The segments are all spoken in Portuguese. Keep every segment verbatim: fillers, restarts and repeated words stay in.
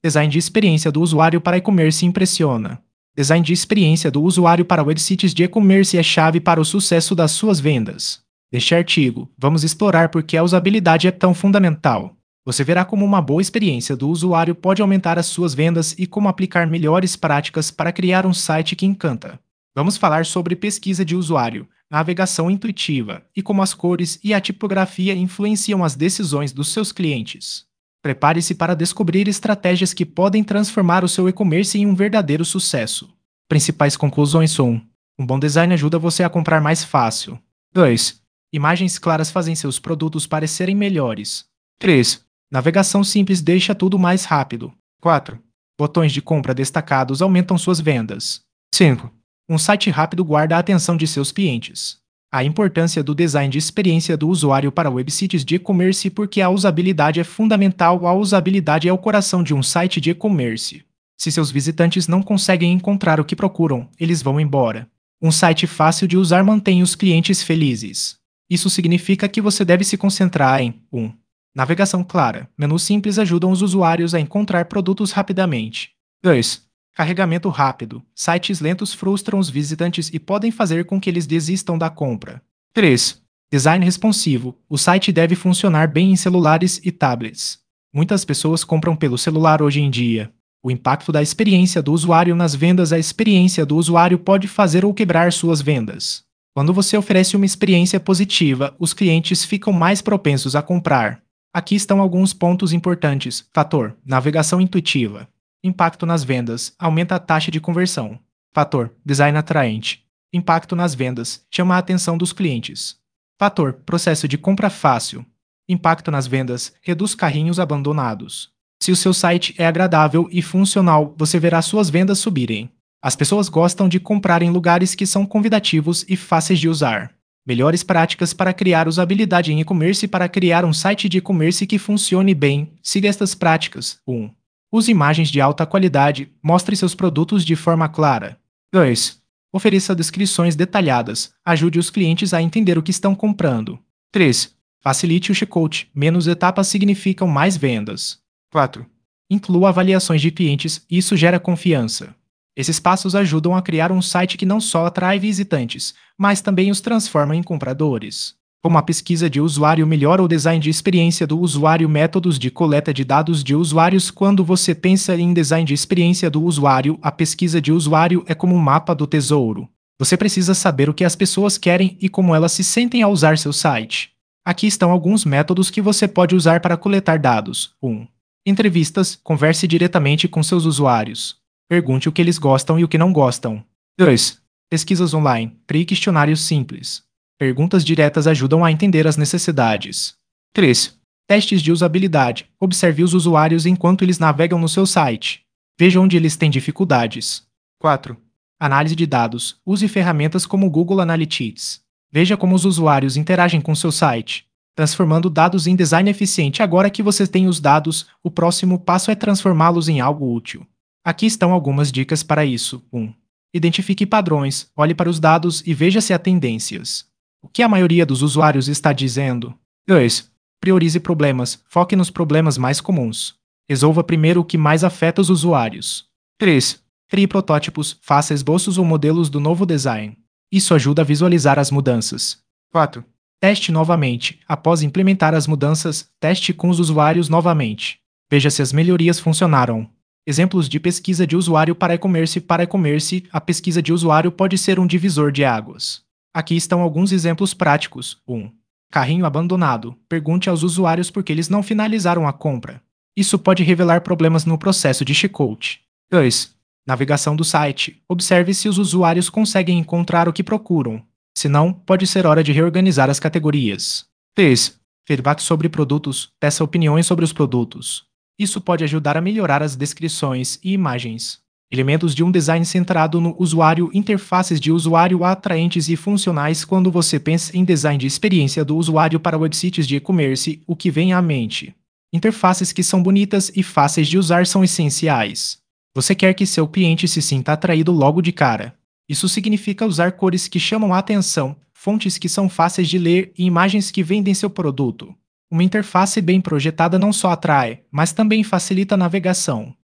Design de experiência do usuário para e-commerce impressiona. Design de experiência do usuário para websites de e-commerce é chave para o sucesso das suas vendas. Neste artigo, vamos explorar por que a usabilidade é tão fundamental. Você verá como uma boa experiência do usuário pode aumentar as suas vendas e como aplicar melhores práticas para criar um site que encanta. Vamos falar sobre pesquisa de usuário, navegação intuitiva e como as cores e a tipografia influenciam as decisões dos seus clientes. Prepare-se para descobrir estratégias que podem transformar o seu e-commerce em um verdadeiro sucesso. Principais conclusões são: um bom design ajuda você a comprar mais fácil. dois. Imagens claras fazem seus produtos parecerem melhores. três. Navegação simples deixa tudo mais rápido. quatro. Botões de compra destacados aumentam suas vendas. cinco. Um site rápido guarda a atenção de seus clientes. A importância do design de experiência do usuário para websites de e-commerce porque a usabilidade é fundamental. A usabilidade é o coração de um site de e-commerce. Se seus visitantes não conseguem encontrar o que procuram, eles vão embora. Um site fácil de usar mantém os clientes felizes. Isso significa que você deve se concentrar em um. Navegação clara. Menus simples ajudam os usuários a encontrar produtos rapidamente. dois. Carregamento rápido. Sites lentos frustram os visitantes e podem fazer com que eles desistam da compra. três. Design responsivo. O site deve funcionar bem em celulares e tablets. Muitas pessoas compram pelo celular hoje em dia. O impacto da experiência do usuário nas vendas. A experiência do usuário pode fazer ou quebrar suas vendas. Quando você oferece uma experiência positiva, os clientes ficam mais propensos a comprar. Aqui estão alguns pontos importantes. Fator: navegação intuitiva. Impacto nas vendas: aumenta a taxa de conversão. Fator: design atraente. Impacto nas vendas: chama a atenção dos clientes. Fator: processo de compra fácil. Impacto nas vendas: reduz carrinhos abandonados. Se o seu site é agradável e funcional, você verá suas vendas subirem. As pessoas gostam de comprar em lugares que são convidativos e fáceis de usar. Melhores práticas para criar usabilidade em e-commerce. Para criar um site de e-commerce que funcione bem, siga estas práticas. um. Use imagens de alta qualidade. Mostre seus produtos de forma clara. dois. Ofereça descrições detalhadas. Ajude os clientes a entender o que estão comprando. três. Facilite o checkout. Menos etapas significam mais vendas. quatro. Inclua avaliações de clientes. Isso gera confiança. Esses passos ajudam a criar um site que não só atrai visitantes, mas também os transforma em compradores. Como a pesquisa de usuário melhora o design de experiência do usuário. Métodos de coleta de dados de usuários. Quando você pensa em design de experiência do usuário, a pesquisa de usuário é como um mapa do tesouro. Você precisa saber o que as pessoas querem e como elas se sentem ao usar seu site. Aqui estão alguns métodos que você pode usar para coletar dados. um. Entrevistas. Converse diretamente com seus usuários. Pergunte o que eles gostam e o que não gostam. dois. Pesquisas online. Crie questionários simples. Perguntas diretas ajudam a entender as necessidades. três. Testes de usabilidade. Observe os usuários enquanto eles navegam no seu site. Veja onde eles têm dificuldades. quatro. Análise de dados. Use ferramentas como o Google Analytics. Veja como os usuários interagem com seu site, transformando dados em design eficiente. Agora que você tem os dados, o próximo passo é transformá-los em algo útil. Aqui estão algumas dicas para isso. um. Identifique padrões. Olhe para os dados e veja se há tendências. O que a maioria dos usuários está dizendo? dois. Priorize problemas. Foque nos problemas mais comuns. Resolva primeiro o que mais afeta os usuários. três. Crie protótipos. Faça esboços ou modelos do novo design. Isso ajuda a visualizar as mudanças. quatro. Teste novamente. Após implementar as mudanças, teste com os usuários novamente. Veja se as melhorias funcionaram. Exemplos de pesquisa de usuário para e-commerce. Para e-commerce, a pesquisa de usuário pode ser um divisor de águas. Aqui estão alguns exemplos práticos. um. Carrinho abandonado. Pergunte aos usuários por que eles não finalizaram a compra. Isso pode revelar problemas no processo de checkout. dois. Navegação do site. Observe se os usuários conseguem encontrar o que procuram. Se não, pode ser hora de reorganizar as categorias. três. Feedback sobre produtos. Peça opiniões sobre os produtos. Isso pode ajudar a melhorar as descrições e imagens. Elementos de um design centrado no usuário. Interfaces de usuário atraentes e funcionais. Quando você pensa em design de experiência do usuário para websites de e-commerce, o que vem à mente? Interfaces que são bonitas e fáceis de usar são essenciais. Você quer que seu cliente se sinta atraído logo de cara. Isso significa usar cores que chamam a atenção, fontes que são fáceis de ler e imagens que vendem seu produto. Uma interface bem projetada não só atrai, mas também facilita a navegação.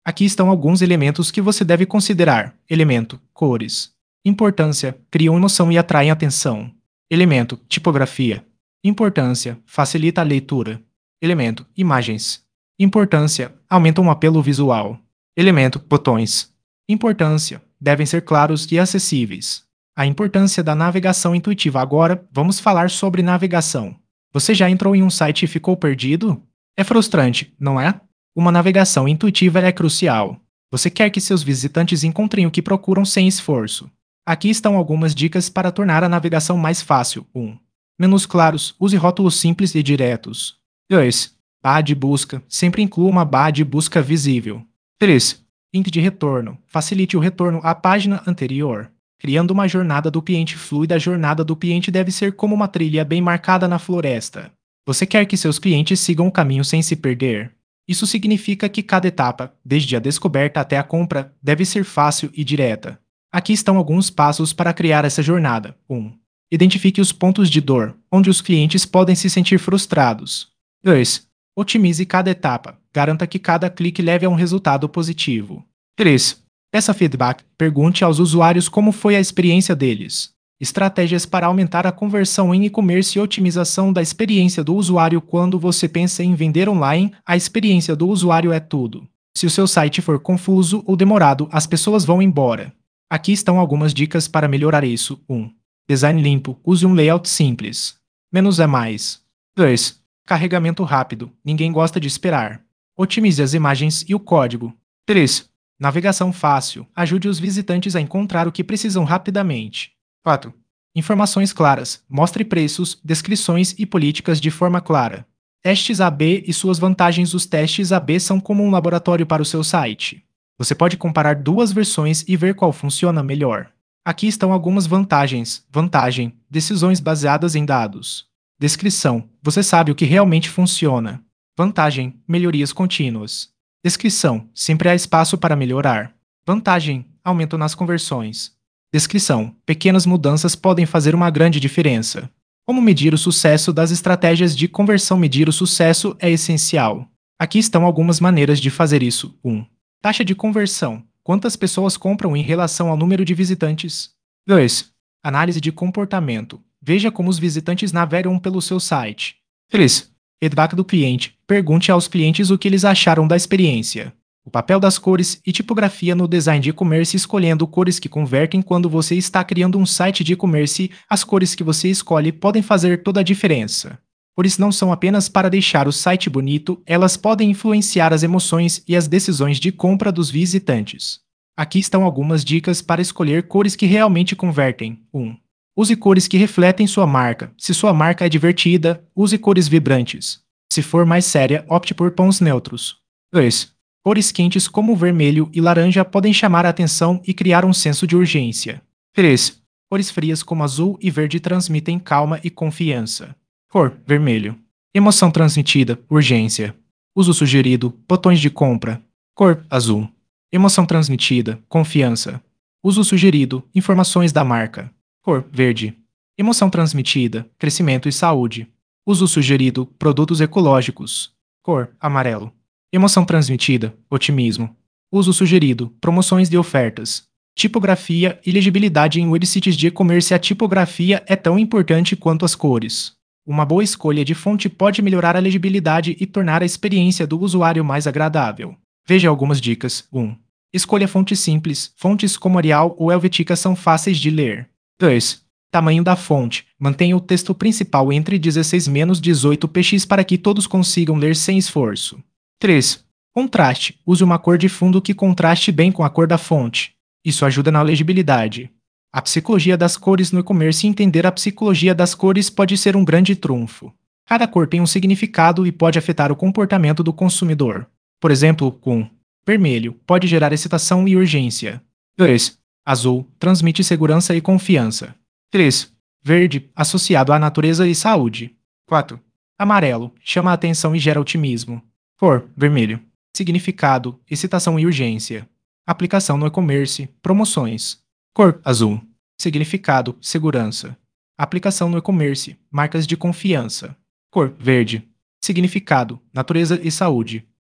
Aqui estão alguns elementos que você deve considerar. Elemento, cores. Importância, criam emoção e atraem atenção. Elemento, tipografia. Importância, facilita a leitura. Elemento, imagens. Importância, aumentam o apelo visual. Elemento, botões. Importância, devem ser claros e acessíveis. A importância da navegação intuitiva. Agora, vamos falar sobre navegação. Você já entrou em um site e ficou perdido? É frustrante, não é? Uma navegação intuitiva é crucial. Você quer que seus visitantes encontrem o que procuram sem esforço. Aqui estão algumas dicas para tornar a navegação mais fácil. um. Menus claros, use rótulos simples e diretos. dois. Barra de busca, sempre inclua uma barra de busca visível. três. Link de retorno, facilite o retorno à página anterior. Criando uma jornada do cliente fluida, a jornada do cliente deve ser como uma trilha bem marcada na floresta. Você quer que seus clientes sigam o caminho sem se perder. Isso significa que cada etapa, desde a descoberta até a compra, deve ser fácil e direta. Aqui estão alguns passos para criar essa jornada. um. Identifique os pontos de dor, onde os clientes podem se sentir frustrados. dois. Otimize cada etapa. Garanta que cada clique leve a um resultado positivo. três. Peça feedback. Pergunte aos usuários como foi a experiência deles. Estratégias para aumentar a conversão em e-commerce e otimização da experiência do usuário. Quando você pensa em vender online, a experiência do usuário é tudo. Se o seu site for confuso ou demorado, as pessoas vão embora. Aqui estão algumas dicas para melhorar isso. um. Design limpo. Use um layout simples. Menos é mais. dois. Carregamento rápido. Ninguém gosta de esperar. Otimize as imagens e o código. três. Navegação fácil. Ajude os visitantes a encontrar o que precisam rapidamente. quatro. Informações claras. Mostre preços, descrições e políticas de forma clara. Testes A B e suas vantagens. Os testes A B são como um laboratório para o seu site. Você pode comparar duas versões e ver qual funciona melhor. Aqui estão algumas vantagens. Vantagem: decisões baseadas em dados. Descrição: você sabe o que realmente funciona. Vantagem: melhorias contínuas. Descrição: sempre há espaço para melhorar. Vantagem: aumento nas conversões. Descrição: pequenas mudanças podem fazer uma grande diferença. Como medir o sucesso das estratégias de conversão? Medir o sucesso é essencial. Aqui estão algumas maneiras de fazer isso. um. Taxa de conversão: quantas pessoas compram em relação ao número de visitantes? dois. Análise de comportamento: veja como os visitantes navegam pelo seu site. três. Feedback do cliente: pergunte aos clientes o que eles acharam da experiência. O papel das cores e tipografia no design de e-commerce. Escolhendo cores que convertem. Quando você está criando um site de e-commerce, as cores que você escolhe podem fazer toda a diferença. Cores não são apenas para deixar o site bonito, elas podem influenciar as emoções e as decisões de compra dos visitantes. Aqui estão algumas dicas para escolher cores que realmente convertem. um. Use cores que refletem sua marca. Se sua marca é divertida, use cores vibrantes. Se for mais séria, opte por tons neutros. dois. Cores quentes como vermelho e laranja podem chamar a atenção e criar um senso de urgência. três. Cores frias como azul e verde transmitem calma e confiança. Cor: vermelho. Emoção transmitida: urgência. Uso sugerido: botões de compra. Cor: azul. Emoção transmitida: confiança. Uso sugerido: informações da marca. Cor: verde. Emoção transmitida: crescimento e saúde. Uso sugerido: produtos ecológicos. Cor: amarelo. Emoção transmitida: otimismo. Uso sugerido: promoções de ofertas. Tipografia e legibilidade em websites de e-commerce. A tipografia é tão importante quanto as cores. Uma boa escolha de fonte pode melhorar a legibilidade e tornar a experiência do usuário mais agradável. Veja algumas dicas. um. Escolha fontes simples. Fontes como Arial ou Helvetica são fáceis de ler. dois. Tamanho da fonte. Mantenha o texto principal entre dezesseis e dezoito pixels para que todos consigam ler sem esforço. três. Contraste. Use uma cor de fundo que contraste bem com a cor da fonte. Isso ajuda na legibilidade. A psicologia das cores no e-commerce. Entender a psicologia das cores pode ser um grande trunfo. Cada cor tem um significado e pode afetar o comportamento do consumidor. Por exemplo, com vermelho, pode gerar excitação e urgência. dois. Azul, transmite segurança e confiança. três. Verde, associado à natureza e saúde. quatro. Amarelo, chama a atenção e gera otimismo. Cor: vermelho. Significado: excitação e urgência. Aplicação no e-commerce: promoções. Cor: azul. Significado: segurança. Aplicação no e-commerce: marcas de confiança. Cor: verde. Significado: natureza e saúde.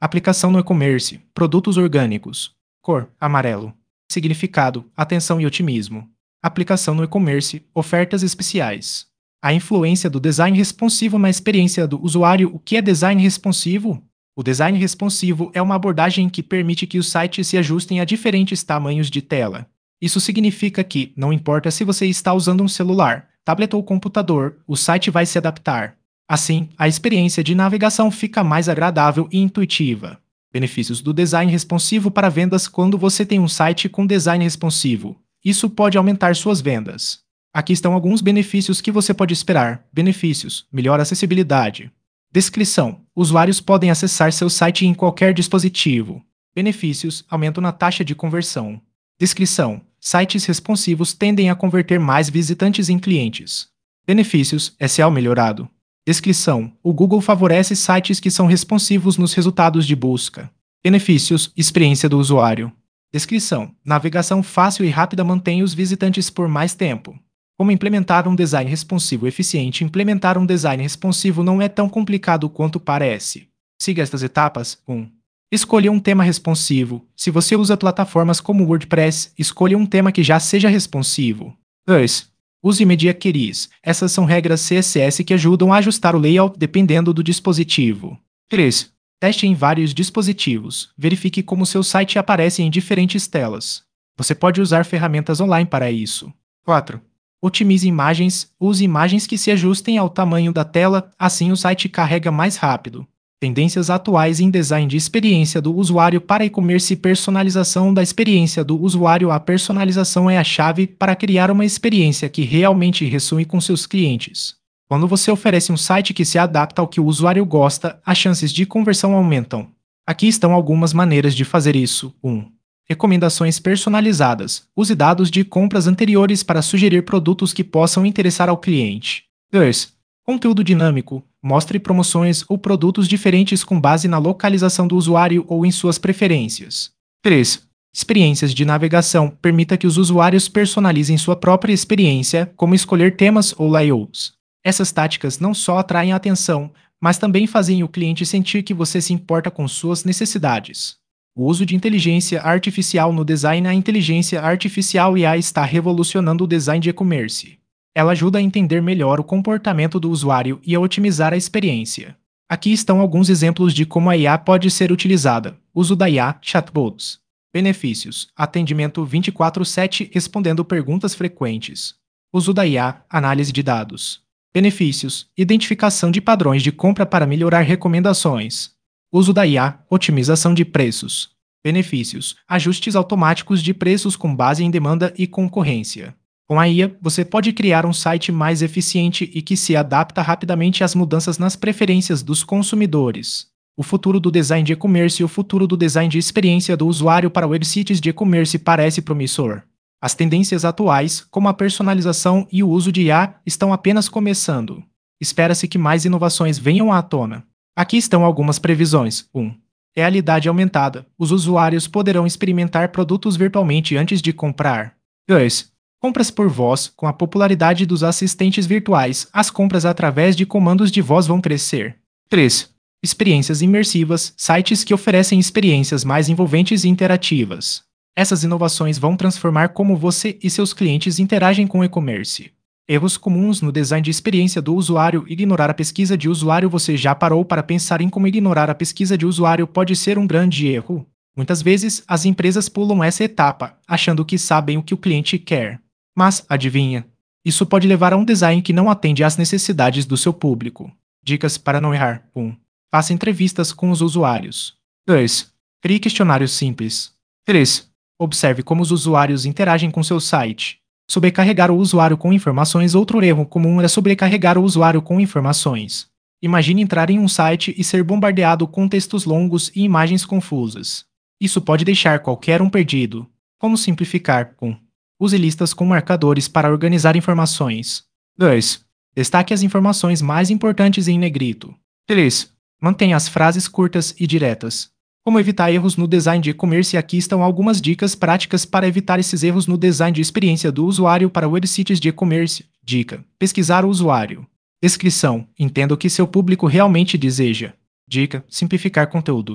Aplicação no e-commerce, produtos orgânicos. Cor, amarelo. Significado, atenção e otimismo. Aplicação no e-commerce, ofertas especiais. A influência do design responsivo na experiência do usuário. O que é design responsivo? O design responsivo é uma abordagem que permite que os sites se ajustem a diferentes tamanhos de tela. Isso significa que, não importa se você está usando um celular, tablet ou computador, o site vai se adaptar. Assim, a experiência de navegação fica mais agradável e intuitiva. Benefícios do design responsivo para vendas. Quando você tem um site com design responsivo, isso pode aumentar suas vendas. Aqui estão alguns benefícios que você pode esperar. Benefícios: melhor acessibilidade. Descrição: usuários podem acessar seu site em qualquer dispositivo. Benefícios: aumento na taxa de conversão. Descrição: sites responsivos tendem a converter mais visitantes em clientes. Benefícios: S E O melhorado. Descrição: o Google favorece sites que são responsivos nos resultados de busca. Benefícios: experiência do usuário. Descrição: navegação fácil e rápida mantém os visitantes por mais tempo. Como implementar um design responsivo eficiente? Implementar um design responsivo não é tão complicado quanto parece. Siga estas etapas. um. Escolha um tema responsivo. Se você usa plataformas como WordPress, escolha um tema que já seja responsivo. dois. Use Media Queries. Essas são regras C S S que ajudam a ajustar o layout dependendo do dispositivo. três. Teste em vários dispositivos. Verifique como seu site aparece em diferentes telas. Você pode usar ferramentas online para isso. quatro. Otimize imagens. Use imagens que se ajustem ao tamanho da tela, assim o site carrega mais rápido. Tendências atuais em design de experiência do usuário para e-commerce. Personalização da experiência do usuário. A personalização é a chave para criar uma experiência que realmente ressoe com seus clientes. Quando você oferece um site que se adapta ao que o usuário gosta, as chances de conversão aumentam. Aqui estão algumas maneiras de fazer isso. um. Recomendações personalizadas. Use dados de compras anteriores para sugerir produtos que possam interessar ao cliente. dois. Conteúdo dinâmico. Mostre promoções ou produtos diferentes com base na localização do usuário ou em suas preferências. três. Experiências de navegação. Permita que os usuários personalizem sua própria experiência, como escolher temas ou layouts. Essas táticas não só atraem a atenção, mas também fazem o cliente sentir que você se importa com suas necessidades. O uso de inteligência artificial no design. A inteligência artificial I A está revolucionando o design de e-commerce. Ela ajuda a entender melhor o comportamento do usuário e a otimizar a experiência. Aqui estão alguns exemplos de como a I A pode ser utilizada. Uso da I A, chatbots. Benefícios: atendimento vinte e quatro sete respondendo perguntas frequentes. Uso da I A, análise de dados. Benefícios: identificação de padrões de compra para melhorar recomendações. Uso da I A, otimização de preços. Benefícios: ajustes automáticos de preços com base em demanda e concorrência. Com a I A, você pode criar um site mais eficiente e que se adapta rapidamente às mudanças nas preferências dos consumidores. O futuro do design de e-commerce. O futuro do design de experiência do usuário para websites de e-commerce parece promissor. As tendências atuais, como a personalização e o uso de I A, estão apenas começando. Espera-se que mais inovações venham à tona. Aqui estão algumas previsões. um. Realidade aumentada. Os usuários poderão experimentar produtos virtualmente antes de comprar. dois. Compras por voz. Com a popularidade dos assistentes virtuais, as compras através de comandos de voz vão crescer. três. Experiências imersivas. Sites que oferecem experiências mais envolventes e interativas. Essas inovações vão transformar como você e seus clientes interagem com o e-commerce. Erros comuns no design de experiência do usuário. Ignorar a pesquisa de usuário. Você já parou para pensar em como ignorar a pesquisa de usuário pode ser um grande erro? Muitas vezes, as empresas pulam essa etapa, achando que sabem o que o cliente quer. Mas, adivinha? Isso pode levar a um design que não atende às necessidades do seu público. Dicas para não errar. um. Faça entrevistas com os usuários. dois. Crie questionários simples. três. Observe como os usuários interagem com seu site. Sobrecarregar o usuário com informações. Outro erro comum é sobrecarregar o usuário com informações. Imagine entrar em um site e ser bombardeado com textos longos e imagens confusas. Isso pode deixar qualquer um perdido. Como simplificar? um. Use listas com marcadores para organizar informações. dois. Destaque as informações mais importantes em negrito. três. Mantenha as frases curtas e diretas. Como evitar erros no design de e-commerce? Aqui estão algumas dicas práticas para evitar esses erros no design de experiência do usuário para websites de e-commerce. Dica: pesquisar o usuário. Descrição: entenda o que seu público realmente deseja. Dica: simplificar conteúdo.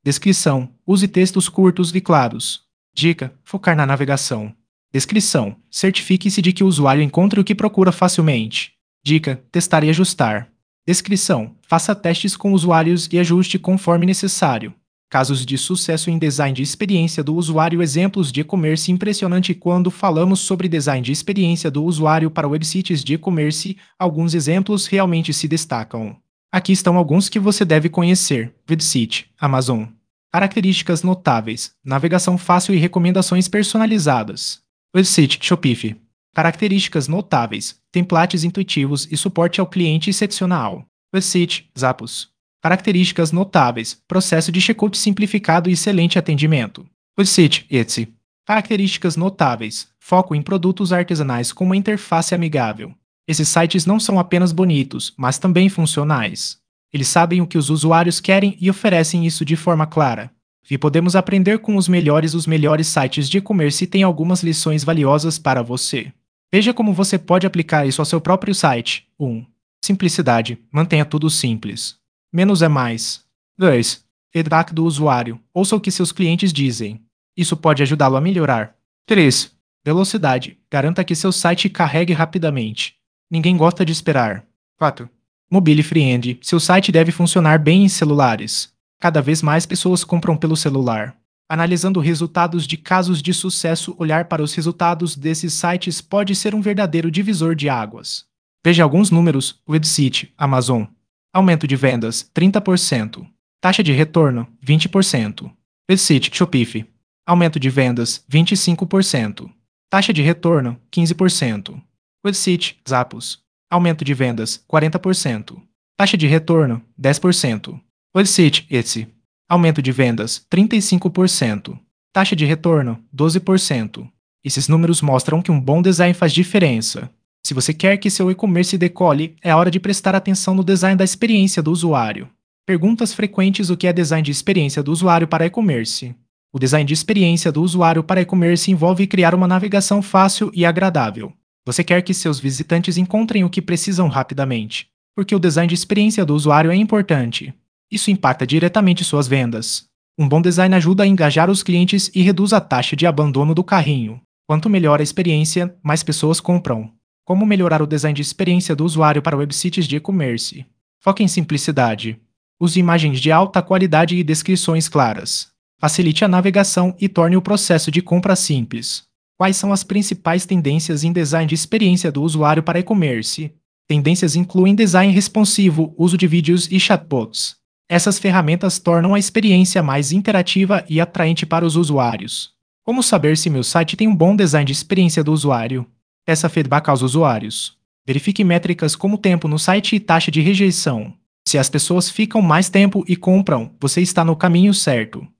Descrição: use textos curtos e claros. Dica: focar na navegação. Descrição: certifique-se de que o usuário encontre o que procura facilmente. Dica: testar e ajustar. Descrição: faça testes com usuários e ajuste conforme necessário. Casos de sucesso em design de experiência do usuário. Exemplos de e-commerce impressionante. Quando falamos sobre design de experiência do usuário para websites de e-commerce, alguns exemplos realmente se destacam. Aqui estão alguns que você deve conhecer. Website, Amazon. Características notáveis: navegação fácil e recomendações personalizadas. Website, Shopify. Características notáveis: templates intuitivos e suporte ao cliente excepcional. Website, Zappos. Características notáveis: processo de checkout simplificado e excelente atendimento. Website, Etsy. Características notáveis: foco em produtos artesanais com uma interface amigável. Esses sites não são apenas bonitos, mas também funcionais. Eles sabem o que os usuários querem e oferecem isso de forma clara. E podemos aprender com os melhores os melhores sites de e-commerce e tem algumas lições valiosas para você. Veja como você pode aplicar isso ao seu próprio site. um. Simplicidade. Mantenha tudo simples. Menos é mais. dois. Feedback do usuário. Ouça o que seus clientes dizem. Isso pode ajudá-lo a melhorar. três. Velocidade. Garanta que seu site carregue rapidamente. Ninguém gosta de esperar. quatro. Mobile friendly. Seu site deve funcionar bem em celulares. Cada vez mais pessoas compram pelo celular. Analisando resultados de casos de sucesso, olhar para os resultados desses sites pode ser um verdadeiro divisor de águas. Veja alguns números. Website, Amazon. Aumento de vendas, trinta por cento. Taxa de retorno, vinte por cento. Website, Shopify. Aumento de vendas, vinte e cinco por cento. Taxa de retorno, quinze por cento. Website, Zappos. Aumento de vendas, quarenta por cento. Taxa de retorno, dez por cento. Website, Etsy. Aumento de vendas, trinta e cinco por cento. Taxa de retorno, doze por cento. Esses números mostram que um bom design faz diferença. Se você quer que seu e-commerce decole, é hora de prestar atenção no design da experiência do usuário. Perguntas frequentes: o que é design de experiência do usuário para e-commerce? O design de experiência do usuário para e-commerce envolve criar uma navegação fácil e agradável. Você quer que seus visitantes encontrem o que precisam rapidamente, porque o design de experiência do usuário é importante. Isso impacta diretamente suas vendas. Um bom design ajuda a engajar os clientes e reduz a taxa de abandono do carrinho. Quanto melhor a experiência, mais pessoas compram. Como melhorar o design de experiência do usuário para websites de e-commerce? Foque em simplicidade. Use imagens de alta qualidade e descrições claras. Facilite a navegação e torne o processo de compra simples. Quais são as principais tendências em design de experiência do usuário para e-commerce? Tendências incluem design responsivo, uso de vídeos e chatbots. Essas ferramentas tornam a experiência mais interativa e atraente para os usuários. Como saber se meu site tem um bom design de experiência do usuário? Peça feedback aos usuários. Verifique métricas como tempo no site e taxa de rejeição. Se as pessoas ficam mais tempo e compram, você está no caminho certo.